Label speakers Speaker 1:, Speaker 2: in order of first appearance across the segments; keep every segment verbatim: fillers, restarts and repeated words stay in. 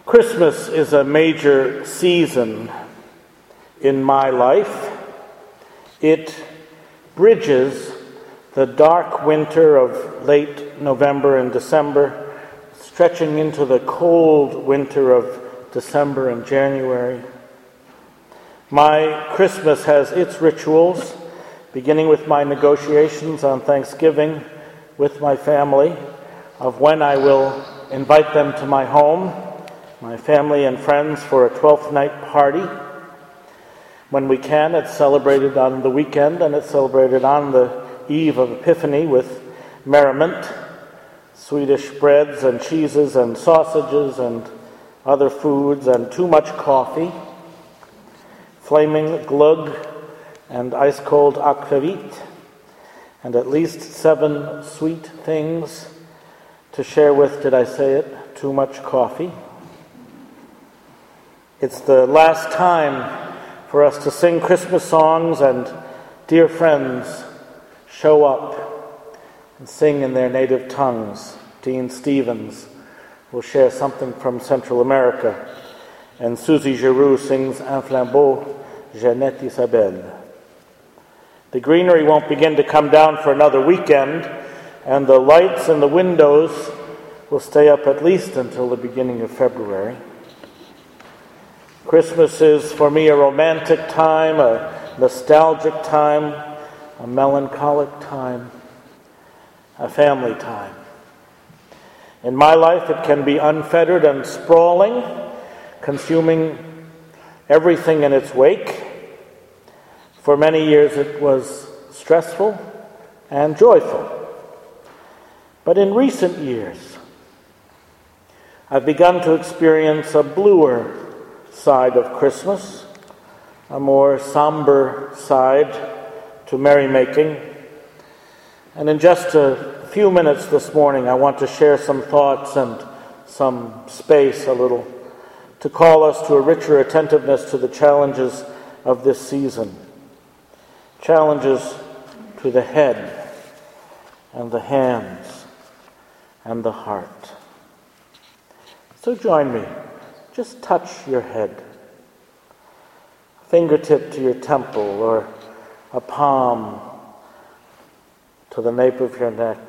Speaker 1: Christmas is a major season in my life. It bridges the dark winter of late November and December, stretching into the cold winter of December and January. My Christmas has its rituals, beginning with my negotiations on Thanksgiving with my family of when I will invite them to my home, my family and friends, for a twelfth night party. When we can, it's celebrated on the weekend, and it's celebrated on the eve of Epiphany with merriment, Swedish breads and cheeses and sausages and other foods, and too much coffee, flaming glögg and ice-cold akvavit, and at least seven sweet things to share with, did I say it, too much coffee. It's the last time for us to sing Christmas songs, and dear friends show up and sing in their native tongues. Dean Stevens will share something from Central America, and Susie Giroux sings Un flambeau, Jeannette Isabelle. The greenery won't begin to come down for another weekend, and the lights in the windows will stay up at least until the beginning of February. Christmas is for me a romantic time, a nostalgic time, a melancholic time, a family time. In my life, it can be unfettered and sprawling, consuming everything in its wake. For many years, it was stressful and joyful. But in recent years, I've begun to experience a bluer side of Christmas, a more somber side to merrymaking. And in just a few minutes this morning, I want to share some thoughts and some space a little to call us to a richer attentiveness to the challenges of this season. Challenges to the head and the hands and the heart. So join me. Just touch your head, fingertip to your temple, or a palm to the nape of your neck.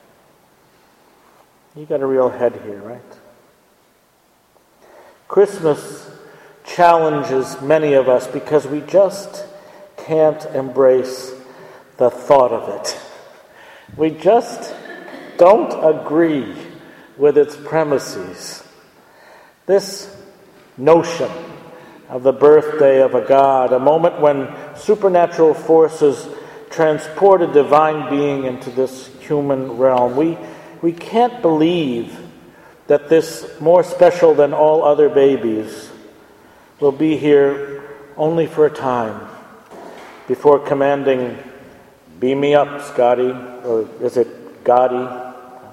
Speaker 1: You got a real head here, right? Christmas challenges many of us because we just can't embrace the thought of it. We just don't agree with its premises. This notion of the birthday of a God, a moment when supernatural forces transport a divine being into this human realm. We, we can't believe that this more special than all other babies will be here only for a time before commanding, "Beam me up, Scotty," or is it Gotti?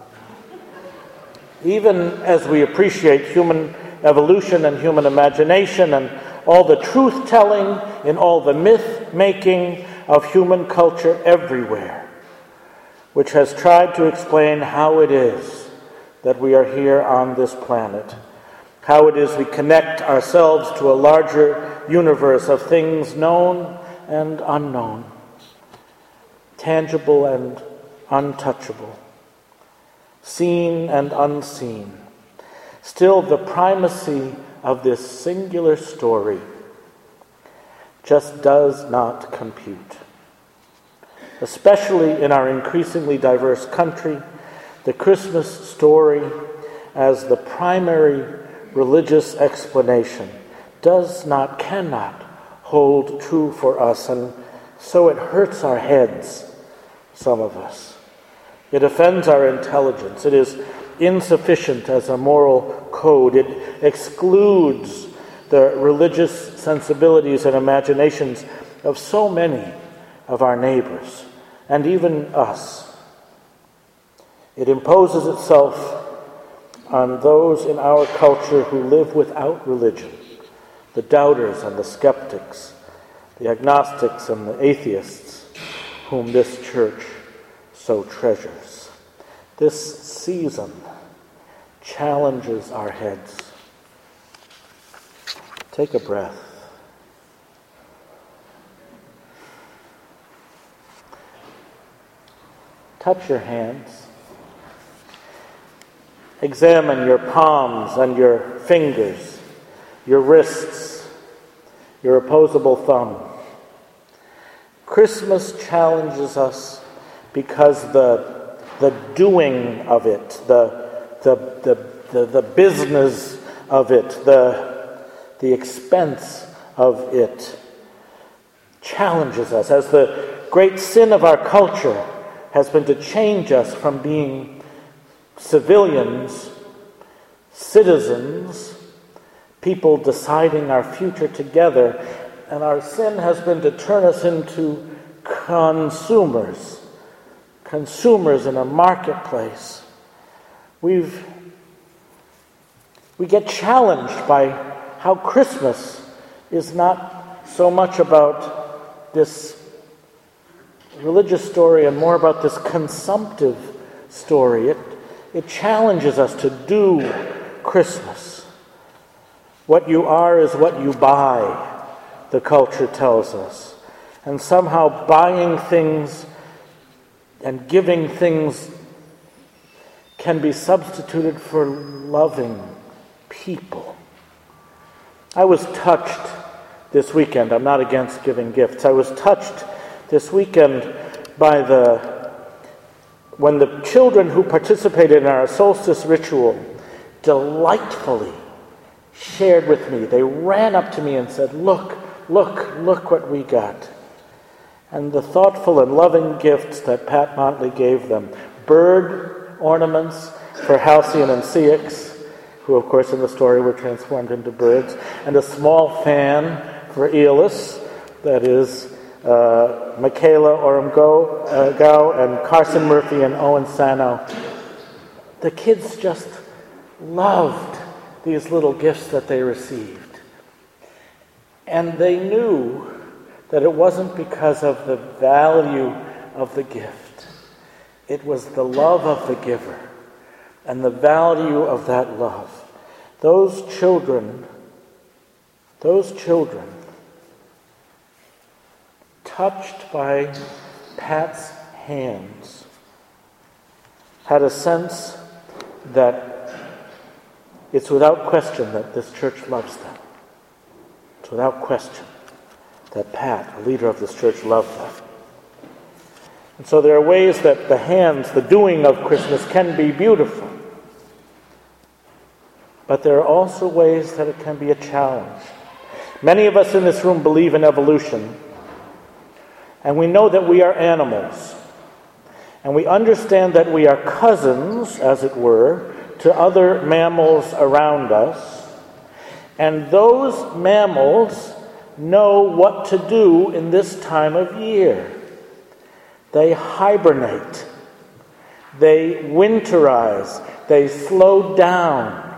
Speaker 1: Even as we appreciate human evolution and human imagination and all the truth-telling and all the myth-making of human culture everywhere, which has tried to explain how it is that we are here on this planet, how it is we connect ourselves to a larger universe of things known and unknown, tangible and untouchable, seen and unseen. Still, the primacy of this singular story just does not compute. Especially in our increasingly diverse country, the Christmas story as the primary religious explanation does not, cannot hold true for us, and so it hurts our heads, some of us. It offends our intelligence. It is insufficient as a moral code. It excludes the religious sensibilities and imaginations of so many of our neighbors, and even us. It imposes itself on those in our culture who live without religion, the doubters and the skeptics, the agnostics and the atheists, whom this church so treasures. This season challenges our heads. Take a breath. Touch your hands. Examine your palms and your fingers, your wrists, your opposable thumb. Christmas challenges us because the the doing of it, the the the the, the business of it, the the expense of it challenges us. As the great sin of our culture has been to change us from being civilians, citizens, people deciding our future together, and our sin has been to turn us into consumers, consumers in a marketplace. We've we get challenged by how Christmas is not so much about this religious story and more about this consumptive story. It, it challenges us to do Christmas. What you are is what you buy, the culture tells us. And somehow buying things and giving things can be substituted for loving people. I was touched this weekend. I'm not against giving gifts. I was touched this weekend by the when the children who participated in our solstice ritual delightfully shared with me. They ran up to me and said, look, look, look what we got. And the thoughtful and loving gifts that Pat Motley gave them. Bird ornaments for Halcyon and Ceyx, who of course in the story were transformed into birds, and a small fan for Eolus, that is uh, Michaela Orumgo uh, Gao and Carson Murphy and Owen Sano. The kids just loved these little gifts that they received. And they knew that it wasn't because of the value of the gift. It was the love of the giver and the value of that love. Those children, those children, touched by Pat's hands, had a sense that it's without question that this church loves them. It's without question that Pat, the leader of this church, loved them. And so there are ways that the hands, the doing of Christmas can be beautiful. But there are also ways that it can be a challenge. Many of us in this room believe in evolution, and we know that we are animals. And we understand that we are cousins, as it were, to other mammals around us. And those mammals know what to do in this time of year. They hibernate. They winterize. They slow down.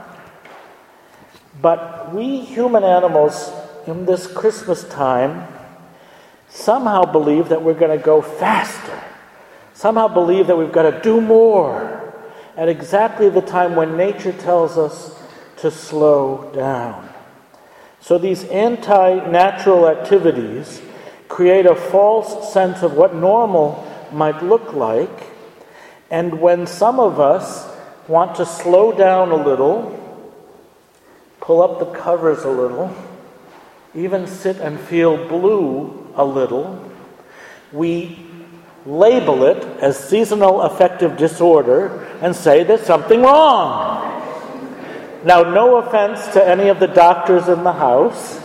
Speaker 1: But we human animals in this Christmas time somehow believe that we're going to go faster. Somehow believe that we've got to do more at exactly the time when nature tells us to slow down. So these anti-natural activities create a false sense of what normal might look like. And when some of us want to slow down a little, pull up the covers a little, even sit and feel blue a little, we label it as seasonal affective disorder and say there's something wrong. Now, no offense to any of the doctors in the house,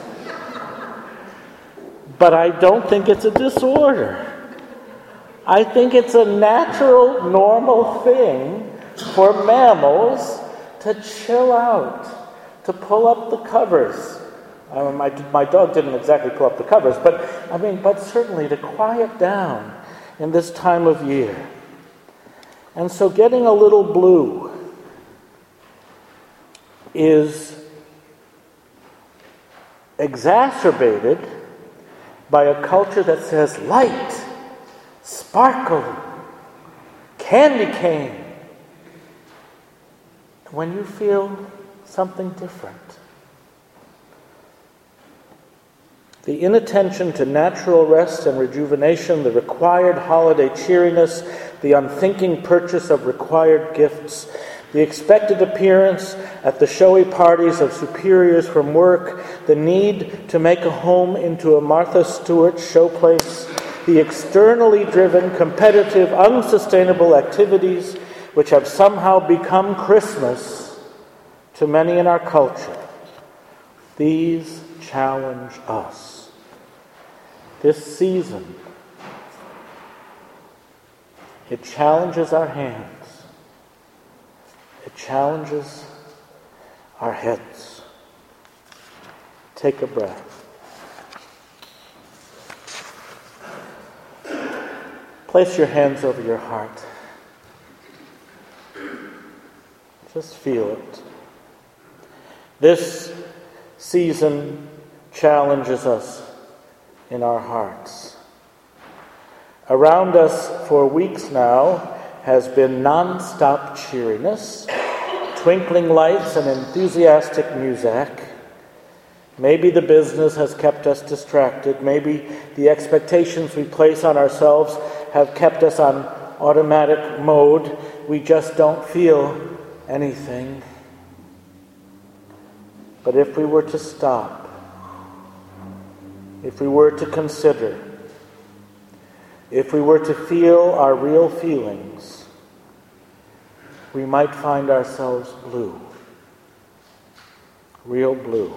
Speaker 1: but I don't think it's a disorder. I think it's a natural, normal thing for mammals to chill out, to pull up the covers. Um, my, my dog didn't exactly pull up the covers, but I mean, but certainly to quiet down in this time of year. And so getting a little blue is exacerbated by a culture that says light, sparkle, candy cane. When you feel something different, The inattention to natural rest and rejuvenation, the required holiday cheeriness, the unthinking purchase of required gifts, the expected appearance at the showy parties of superiors from work, the need to make a home into a Martha Stewart showplace, the externally driven, competitive, unsustainable activities which have somehow become Christmas to many in our culture. These challenge us. This season, it challenges our hands. It challenges our heads. Take a breath. Place your hands over your heart. Just feel it. This season challenges us in our hearts. Around us for weeks now has been non-stop cheeriness, twinkling lights and enthusiastic music. Maybe the business has kept us distracted. Maybe the expectations we place on ourselves have kept us on automatic mode. We just don't feel anything. But if we were to stop, if we were to consider, if we were to feel our real feelings, we might find ourselves blue. Real blue.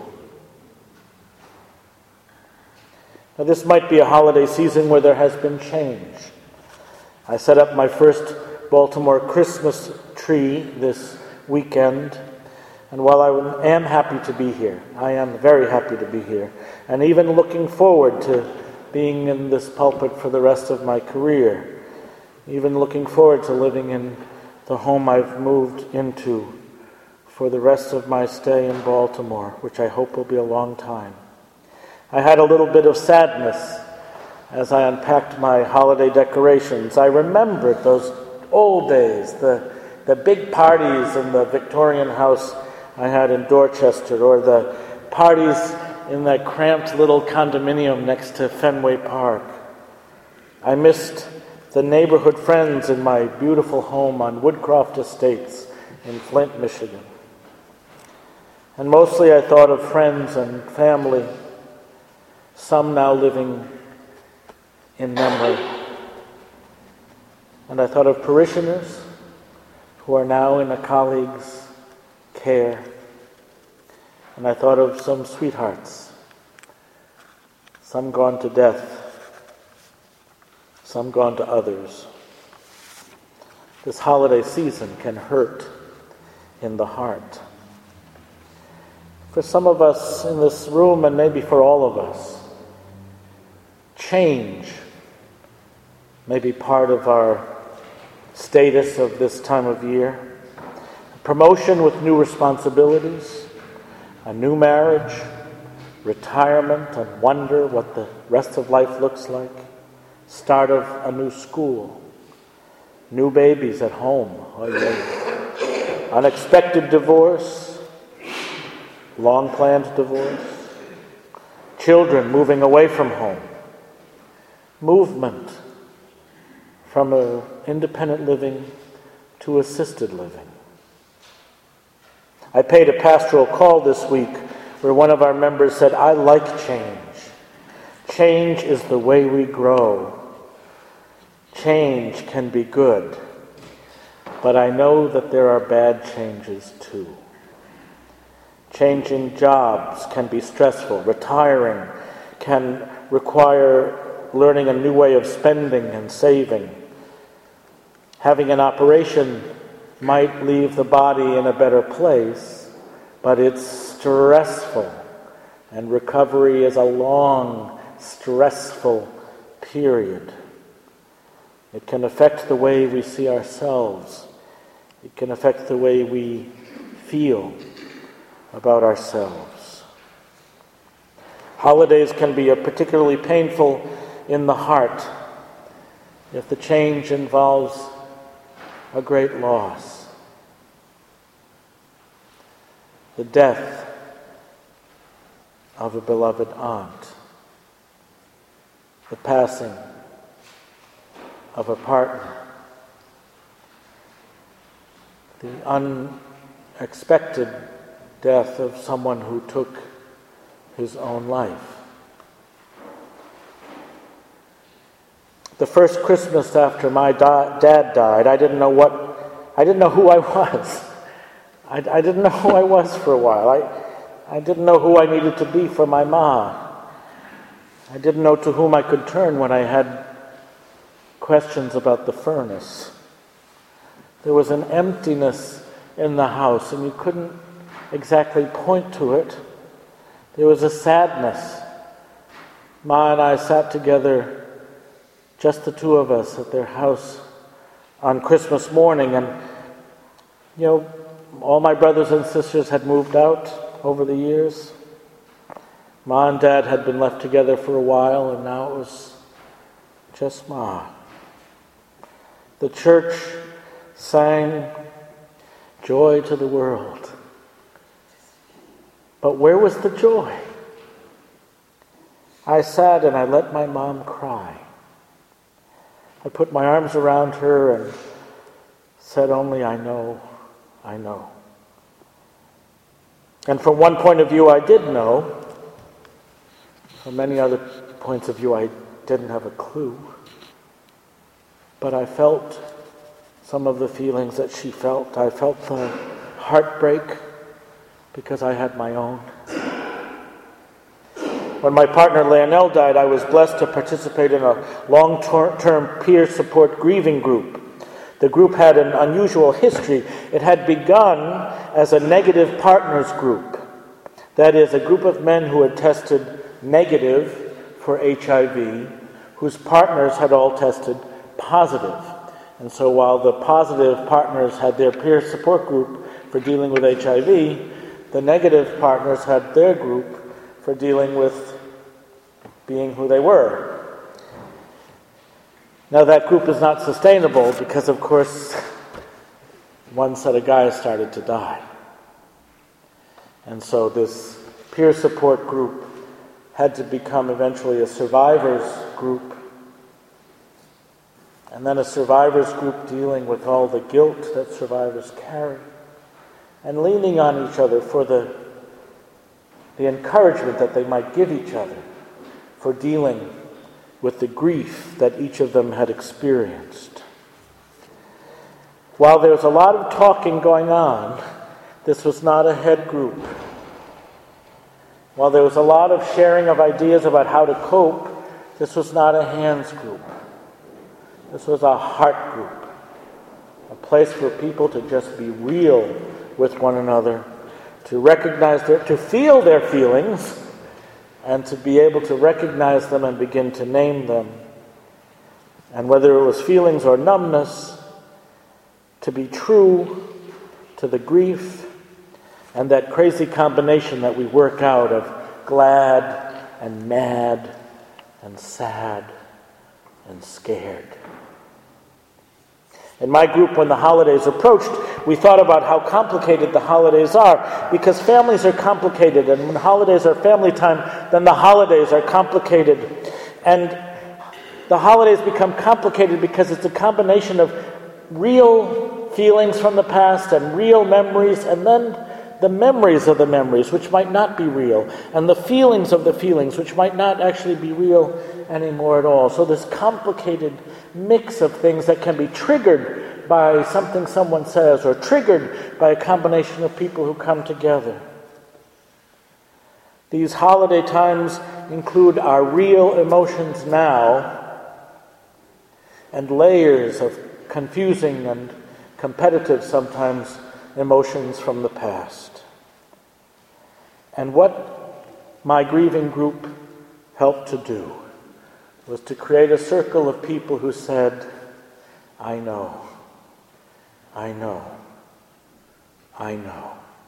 Speaker 1: Now, this might be a holiday season where there has been change. I set up my first Baltimore Christmas tree this weekend, and while I am happy to be here, I am very happy to be here, and even looking forward to being in this pulpit for the rest of my career, even looking forward to living in the home I've moved into for the rest of my stay in Baltimore, which I hope will be a long time. I had a little bit of sadness as I unpacked my holiday decorations. I remembered those old days, the, the big parties in the Victorian house I had in Dorchester, or the parties in that cramped little condominium next to Fenway Park. I missed the neighborhood friends in my beautiful home on Woodcroft Estates in Flint, Michigan. And mostly I thought of friends and family, some now living in memory. And I thought of parishioners who are now in a colleague's care. And I thought of some sweethearts, some gone to death, some gone to others. This holiday season can hurt in the heart. For some of us in this room, and maybe for all of us, change may be part of our status of this time of year. Promotion with new responsibilities, a new marriage, retirement, and wonder what the rest of life looks like, start of a new school, new babies at home, unexpected divorce, long-planned divorce, children moving away from home, movement from a independent living to assisted living. I paid a pastoral call this week where one of our members said, "I like change. Change is the way we grow. Change can be good, but I know that there are bad changes too. Changing jobs can be stressful. Retiring can require learning a new way of spending and saving. Having an operation might leave the body in a better place, but it's stressful, and recovery is a long, stressful period. It can affect the way we see ourselves. It can affect the way we feel about ourselves. Holidays can be particularly painful in the heart if the change involves a great loss. The death of a beloved aunt, the passing of a partner, the unexpected death of someone who took his own life. The first Christmas after my da- dad died, I didn't know what, I didn't know who I was. I, I didn't know who I was for a while. I, I didn't know who I needed to be for my ma. I didn't know to whom I could turn when I had questions about the furnace. There was an emptiness in the house, and you couldn't exactly point to it. There was a sadness. Ma and I sat together, just the two of us, at their house on Christmas morning, and, you know, all my brothers and sisters had moved out over the years. Ma and Dad had been left together for a while, and now it was just Ma. The church sang "Joy to the World." But where was the joy? I sat and I let my mom cry. I put my arms around her and said only, "I know, I know." And from one point of view I did know. From many other points of view I didn't have a clue. But I felt some of the feelings that she felt. I felt the heartbreak because I had my own. When my partner Leonel died, I was blessed to participate in a long-term peer support grieving group. The group had an unusual history. It had begun as a negative partners group. That is, a group of men who had tested negative for H I V, whose partners had all tested positive. And so while the positive partners had their peer support group for dealing with H I V, the negative partners had their group for dealing with being who they were. Now that group is not sustainable because, of course, one set of guys started to die. And so this peer support group had to become eventually a survivors group, and then a survivors group dealing with all the guilt that survivors carry, and leaning on each other for the, the encouragement that they might give each other for dealing with the grief that each of them had experienced. While there was a lot of talking going on, this was not a head group. While there was a lot of sharing of ideas about how to cope, this was not a hands group. This was a heart group, a place for people to just be real with one another, to recognize their, to feel their feelings, and to be able to recognize them and begin to name them. And whether it was feelings or numbness, to be true to the grief and that crazy combination that we work out of glad and mad and sad and scared. In my group, when the holidays approached, we thought about how complicated the holidays are, because families are complicated, and when holidays are family time, then the holidays are complicated. And the holidays become complicated because it's a combination of real feelings from the past and real memories, and then the memories of the memories, which might not be real, and the feelings of the feelings, which might not actually be real anymore at all. So this complicated mix of things that can be triggered by something someone says, or triggered by a combination of people who come together. These holiday times include our real emotions now, and layers of confusing and competitive, sometimes, emotions from the past. And what my grieving group helped to do was to create a circle of people who said, "I know, I know, I know."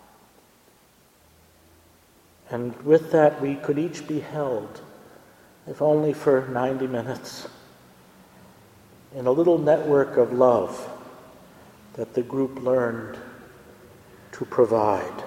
Speaker 1: And with that, we could each be held, if only for ninety minutes, in a little network of love that the group learned to provide.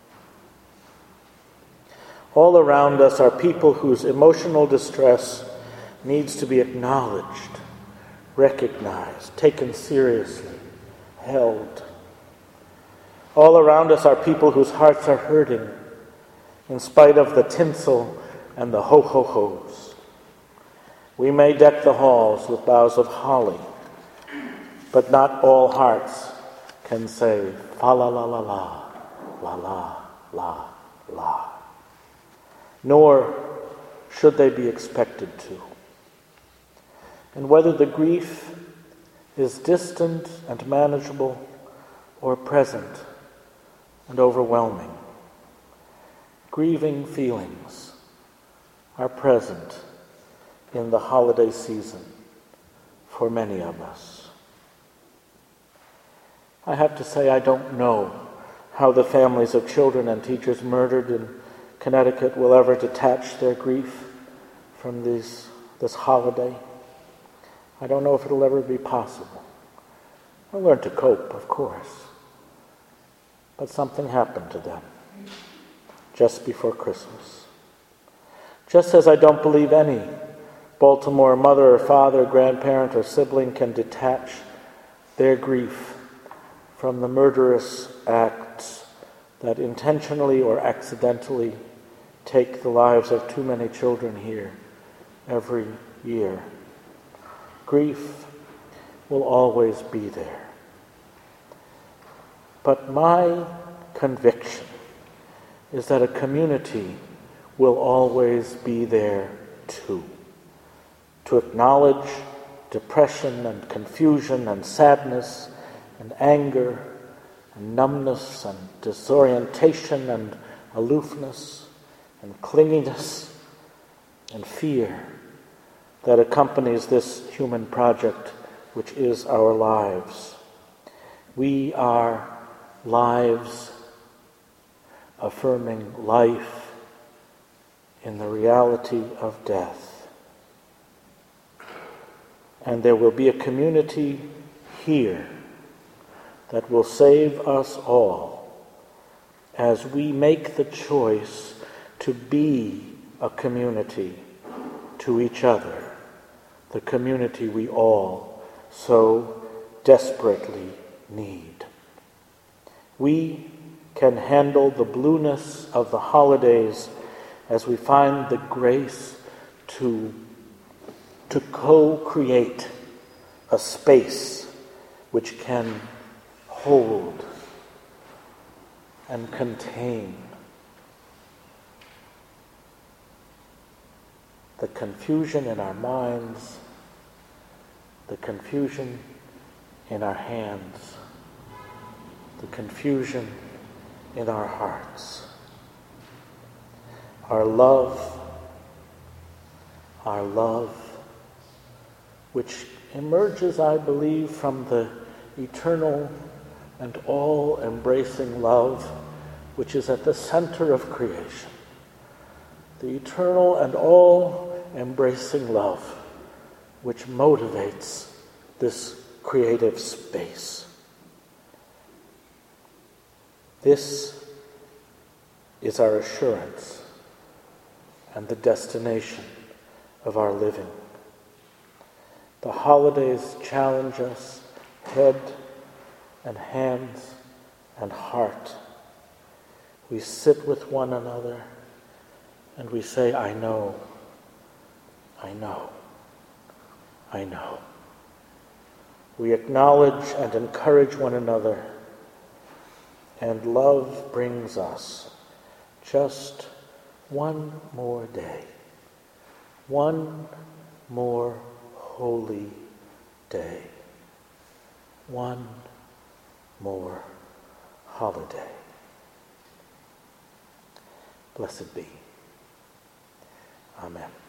Speaker 1: All around us are people whose emotional distress needs to be acknowledged, recognized, taken seriously, held. All around us are people whose hearts are hurting in spite of the tinsel and the ho-ho-hos. We may deck the halls with boughs of holly, but not all hearts can say fa la la la la, la la la la. Nor should they be expected to. And whether the grief is distant and manageable or present and overwhelming, grieving feelings are present in the holiday season for many of us. I have to say I don't know how the families of children and teachers murdered in Connecticut will ever detach their grief from these, this holiday. I don't know if it'll ever be possible. They'll learn to cope, of course. But something happened to them just before Christmas. Just as I don't believe any Baltimore mother or father, grandparent or sibling can detach their grief from the murderous acts that intentionally or accidentally take the lives of too many children here every year. Grief will always be there. But my conviction is that a community will always be there too, to acknowledge depression and confusion and sadness and anger and numbness and disorientation and aloofness and clinginess and fear that accompanies this human project which is our lives. We are lives affirming life in the reality of death. And there will be a community here that will save us all as we make the choice to be a community to each other, the community we all so desperately need. We can handle the blueness of the holidays as we find the grace to, to co-create a space which can hold and contain the confusion in our minds, the confusion in our hands, the confusion in our hearts. Our love, our love, which emerges, I believe, from the eternal and all-embracing love which is at the center of creation. The eternal and all-embracing love which motivates this creative space. This is our assurance and the destination of our living. The holidays challenge us, head and hands and heart. We sit with one another and we say, I know, I know, I know. We acknowledge and encourage one another, and love brings us just one more day, one more holy day, one more holiday. Blessed be. Amen.